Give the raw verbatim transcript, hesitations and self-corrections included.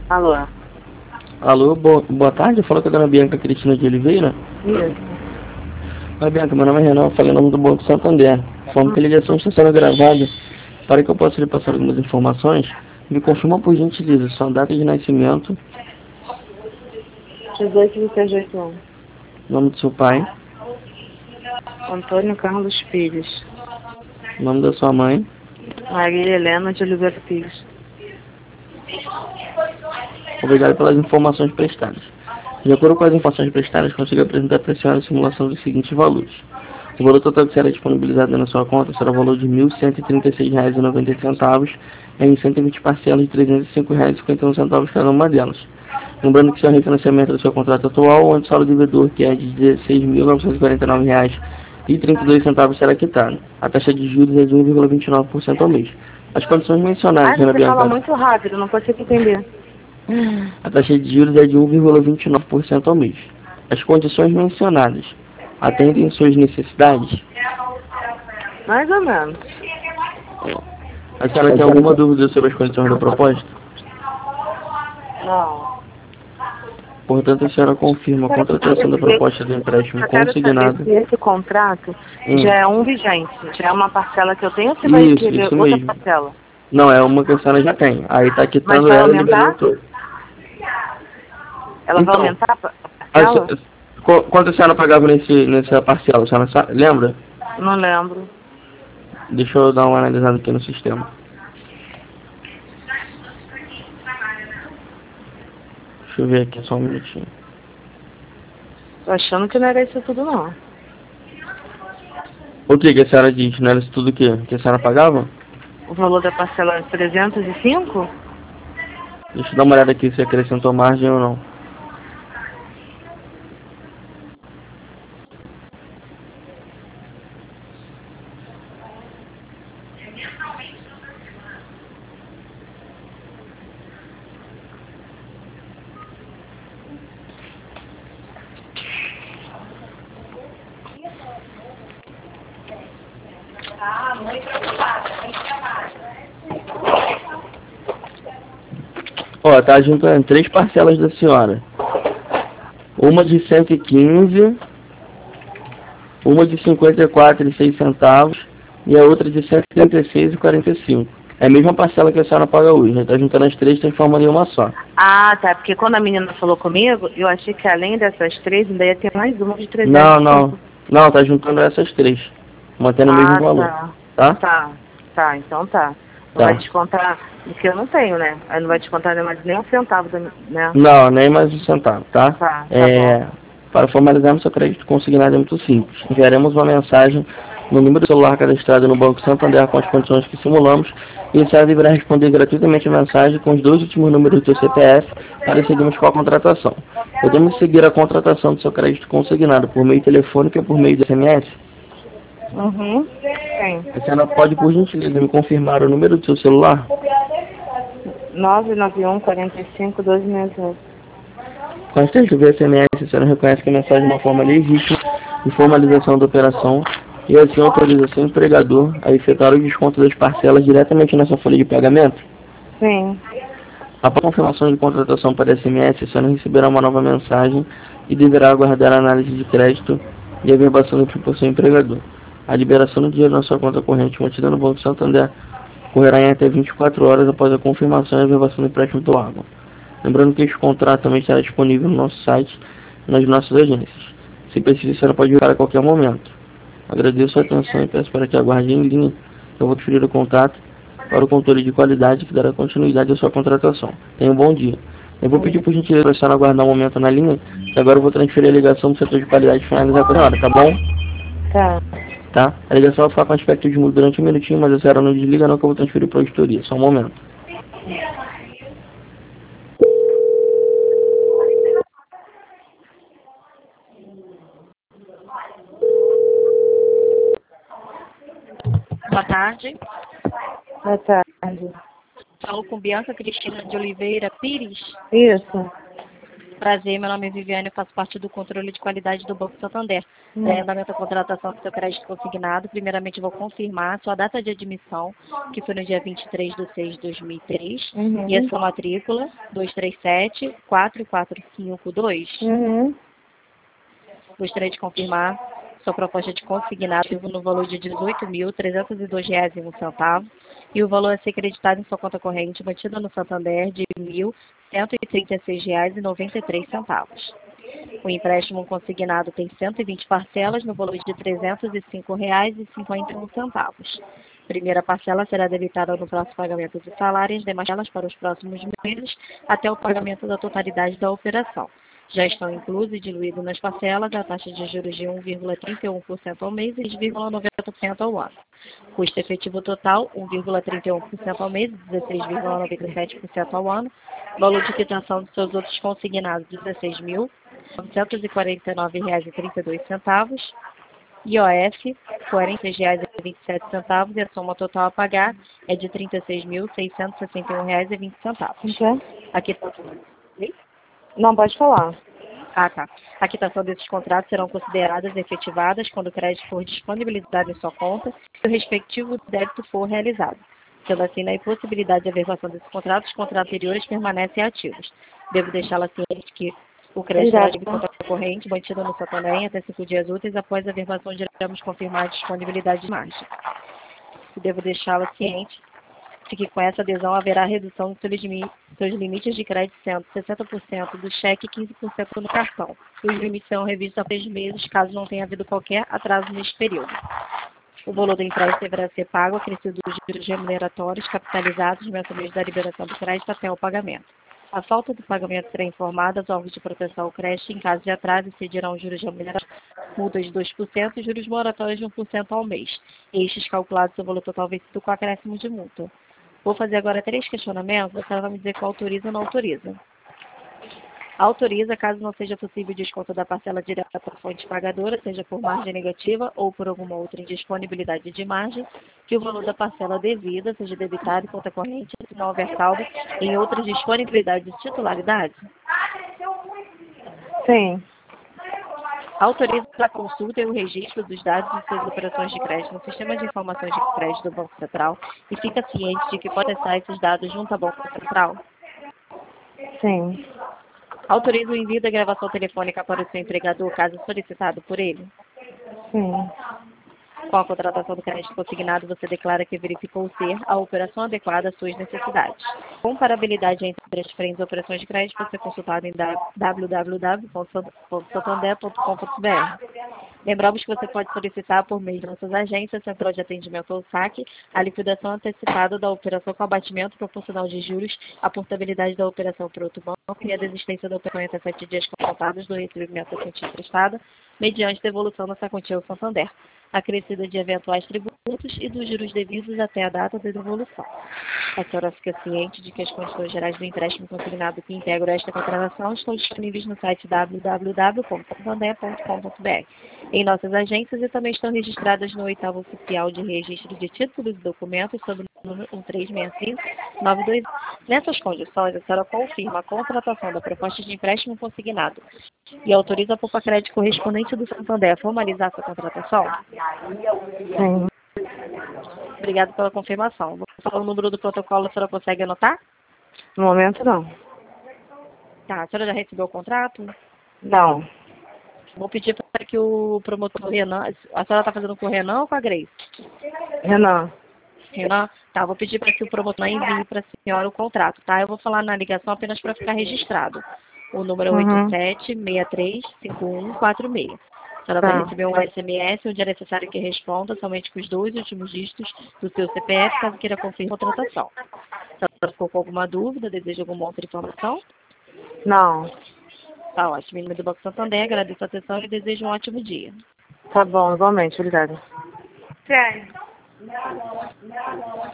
Alô? Alô, boa, boa tarde. Falou com a dona Bianca Cristina de Oliveira. Isso. Oi, Bianca, meu nome é Renan, eu falei em nome do Banco Santander. Falando que a ligação está sendo gravada. Para que eu possa lhe passar algumas informações, me confirma por gentileza sua data de nascimento, dezoito de dezoito anos. nome do seu pai, Antônio Carlos Pires. nome da sua mãe. Maria Helena de Oliveira Pires. Obrigado pelas informações prestadas. De acordo com as informações prestadas, consigo apresentar para a senhora a simulação dos seguintes valores. O valor total que será disponibilizado na sua conta será o valor de mil cento e trinta e seis reais e noventa e oito centavos em cento e vinte parcelas de trezentos e cinco reais e cinquenta e um centavos cada uma delas. Lembrando que seu refinanciamento do seu contrato atual, onde o saldo devedor, que é de dezesseis mil novecentos e quarenta e nove reais e trinta e dois centavos, será quitado. A taxa de juros é de um vírgula vinte e nove por cento ao mês. As condições mencionadas, Ah, Renan você fala Bianca. muito rápido, não consigo entender. A taxa de juros é de um vírgula vinte e nove por cento ao mês. As condições mencionadas atendem suas necessidades? Mais ou menos. A senhora tem alguma dúvida sobre as condições da proposta? Não. Portanto, a senhora confirma a contratação da proposta do empréstimo Eu quero saber consignado. se esse contrato Hum. já é um vigente, já é uma parcela que eu tenho ou se vai Isso, querer isso outra mesmo. parcela? Não, é uma que a senhora já tem. Aí está Mas quitando vai ela e aumentar? liberando tudo. Ela vai Então, aumentar a a parcela? se- qu- quanto a senhora pagava nesse, nessa parcela? A senhora sa- lembra? Não lembro. Deixa eu dar uma analisada aqui no sistema. Deixa eu ver aqui só um minutinho. Tô achando que não era isso tudo, não. O que que a senhora diz? Não era isso tudo que, que a senhora pagava? O valor da parcela é trezentos e cinco? Deixa eu dar uma olhada aqui se acrescentou margem ou não. Ah, muito preocupada. Ó, tá juntando três parcelas da senhora. Uma de cento e quinze, uma de cinquenta e quatro e seis centavos e a outra de cento e trinta e seis e quarenta e cinco. É a mesma parcela que a senhora paga hoje, né? Tá juntando as três, transformando em uma só. Ah, tá. Porque quando a menina falou comigo, eu achei que além dessas três, ainda ia ter mais uma de trezentos. Não, não. Não, tá juntando essas três. Mantendo o mesmo Ah, valor. tá. Tá? Tá, tá. Então tá. Não Tá. vai descontar, porque eu não tenho, né? Aí não vai descontar mais nem um centavo, da- né? Não, nem mais um centavo, tá? Tá, tá É, bom. para formalizarmos seu crédito consignado é muito simples. Enviaremos uma mensagem no número do celular cadastrado no Banco Santander com as condições que simulamos e a senhora deverá responder gratuitamente a mensagem com os dois últimos números do seu C P F para seguirmos com a contratação. Podemos seguir a contratação do seu crédito consignado por meio telefônico ou por meio de S M S? Uhum. Sim. A senhora pode, por gentileza, me confirmar o número do seu celular? nove nove um, quarenta e cinco, doze sessenta e oito. Com a assistência do S M S, a senhora reconhece que a mensagem é uma forma legítima de formalização da operação e assim autoriza seu empregador a efetuar o desconto das parcelas diretamente na sua folha de pagamento? Sim. Após a confirmação de contratação para S M S, a senhora receberá uma nova mensagem e deverá aguardar a análise de crédito e a verbação do seu empregador. A liberação do dinheiro na sua conta corrente mantida no Banco Santander ocorrerá em até vinte e quatro horas após a confirmação e a verbação do empréstimo do órgão. Lembrando que este contrato também estará disponível no nosso site e nas nossas agências. Se precisar, a senhora pode vir a qualquer momento. Agradeço a atenção e peço para que aguarde em linha. Eu vou transferir o contato para o controle de qualidade que dará continuidade à sua contratação. Tenha um bom dia. Eu vou pedir por gentileza para a senhora aguardar um momento na linha, que agora eu vou transferir a ligação do setor de qualidade e finalizar com a senhora, tá bom? Tá. Tá? A ligação vai ficar com aspecto de mudo durante um minutinho, mas a senhora não desliga não que eu vou transferir para a auditoria. Só um momento. Boa tarde. Boa tarde. Falo com Bianca Cristina de Oliveira Pires. Isso. Prazer, meu nome é Viviane, eu faço parte do controle de qualidade do Banco Santander. Hum. Para andamento da contratação do seu crédito consignado, primeiramente vou confirmar a sua data de admissão, que foi no dia vinte e três de seis de dois mil e três, Uhum. e a sua matrícula, dois três sete, quatro quatro cinco dois. Uhum. Gostaria de confirmar sua proposta de consignado no valor de dezoito mil trezentos e dois reais e um centavo e o valor a ser creditado em sua conta corrente mantida no Santander de mil cento e trinta e seis reais e noventa e três centavos. O empréstimo consignado tem cento e vinte parcelas no valor de trezentos e cinco reais e cinquenta e um centavos. Primeira parcela será debitada no próximo pagamento de salário e as demais parcelas para os próximos meses até o pagamento da totalidade da operação. Já estão inclusos e diluídos nas parcelas a taxa de juros de um vírgula trinta e um por cento ao mês e três vírgula noventa por cento ao ano. Custo efetivo total, um vírgula trinta e um por cento ao mês e dezesseis vírgula noventa e sete por cento ao ano. Valor de quitação dos seus outros consignados, dezesseis mil novecentos e quarenta e nove reais e trinta e dois centavos. I O F, quarenta e três reais e vinte e sete centavos e a soma total a pagar é de trinta e seis mil seiscentos e sessenta e um reais e vinte centavos. Ok. Aqui está. Não, pode falar. Ah, tá. A quitação desses contratos serão consideradas efetivadas quando o crédito for disponibilizado em sua conta e o respectivo débito for realizado. Sendo assim, na impossibilidade de averbação desses contratos, os contratos anteriores permanecem ativos. Devo deixá-la ciente que o crédito será de conta corrente mantido no Santander até cinco dias úteis após a averbação, iremos confirmar a disponibilidade de margem. Devo deixá-la ciente de que com essa adesão haverá redução dos seus limi- seus limites de crédito, sendo sessenta por cento do cheque e quinze por cento no cartão. Os limites serão revistos a três meses, caso não tenha havido qualquer atraso neste período. O valor do empréstimo deverá ser pago acrescido dos juros remuneratórios capitalizados mensalmente da liberação do crédito até o pagamento. A falta do pagamento será informada aos órgãos de proteção ao crédito. Em caso de atraso, incidirão juros remuneratórios, multas de dois por cento e juros moratórios de um por cento ao mês. Estes calculados sobre o valor total vencido com acréscimo de multa. Vou fazer agora três questionamentos, você vai me dizer qual autoriza ou não autoriza. Autoriza caso não seja possível o desconto da parcela direta para a fonte pagadora, seja por margem negativa ou por alguma outra indisponibilidade de margem, que o valor da parcela devida seja debitado em conta corrente, se não houver saldo em outras disponibilidades de titularidade. Sim. Autoriza a consulta e o registro dos dados de suas operações de crédito no Sistema de Informações de Crédito do Banco Central e fica ciente de que pode acessar esses dados junto ao Banco Central. Sim. Autoriza o envio da gravação telefônica para o seu empregador, caso solicitado por ele. Sim. Com a contratação do crédito consignado, você declara que verificou ser a operação adequada às suas necessidades. Comparabilidade entre as diferentes operações de crédito pode ser consultada em w w w ponto santander ponto com ponto b r. Lembramos que você pode solicitar por meio de nossas agências, Central de Atendimento ao Saque, a liquidação antecipada da operação com abatimento proporcional de juros, a portabilidade da operação para outro banco e a desistência da operação em até sete dias contados do recebimento da quantia prestada, mediante devolução dessa quantia ao Santander, acrescida de eventuais tributos e dos juros devidos até a data da devolução. A senhora fica ciente de que as condições gerais do empréstimo consignado que integram esta contratação estão disponíveis no site w w w ponto santander ponto com ponto b r, em nossas agências e também estão registradas no oitavo oficial de registro de títulos e documentos sob o número um três seis cinco nove dois. Nessas condições, a senhora confirma a contratação da proposta de empréstimo consignado e autoriza a Poupa Crédito correspondente do Santander a formalizar essa contratação? Sim. Obrigada pela confirmação. Vou falar o número do protocolo, a senhora consegue anotar? No momento, não. Tá, a senhora já recebeu o contrato? Não. Vou pedir para que o promotor Renan... A senhora está fazendo com o Renan ou com a Grace? Renan. Renan? Tá, vou pedir para que o promotor envie para a senhora o contrato, tá? Eu vou falar na ligação apenas para ficar registrado. O número é Uhum. oito sete seis três cinco um quatro seis. A senhora Tá. vai receber um S M S onde é necessário que responda somente com os dois últimos dígitos do seu C P F, caso queira confirmar a contratação. A senhora ficou com alguma dúvida, deseja alguma outra informação? Não. Tá ótimo. Em nome do Banco Santander, agradeço a atenção e desejo um ótimo dia. Tá bom, igualmente. Obrigada. Sério.